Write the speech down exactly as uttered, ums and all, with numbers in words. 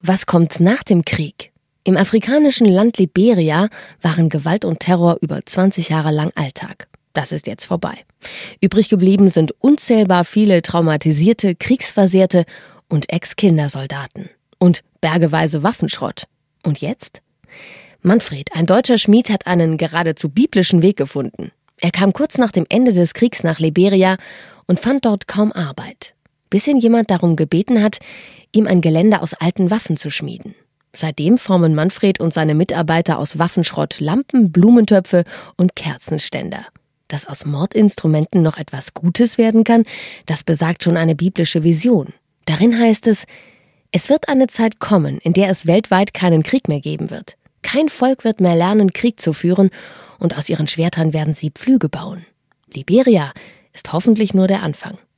Was kommt nach dem Krieg? Im afrikanischen Land Liberia waren Gewalt und Terror über zwanzig Jahre lang Alltag. Das ist jetzt vorbei. Übrig geblieben sind unzählbar viele traumatisierte, kriegsversehrte und Ex-Kindersoldaten. Und bergeweise Waffenschrott. Und jetzt? Manfred, ein deutscher Schmied, hat einen geradezu biblischen Weg gefunden. Er kam kurz nach dem Ende des Kriegs nach Liberia und fand dort kaum Arbeit. Bis ihn jemand darum gebeten hat, ihm ein Geländer aus alten Waffen zu schmieden. Seitdem formen Manfred und seine Mitarbeiter aus Waffenschrott Lampen, Blumentöpfe und Kerzenständer. Dass aus Mordinstrumenten noch etwas Gutes werden kann, das besagt schon eine biblische Vision. Darin heißt es: Es wird eine Zeit kommen, in der es weltweit keinen Krieg mehr geben wird. Kein Volk wird mehr lernen, Krieg zu führen, und aus ihren Schwertern werden sie Pflüge bauen. Liberia ist hoffentlich nur der Anfang.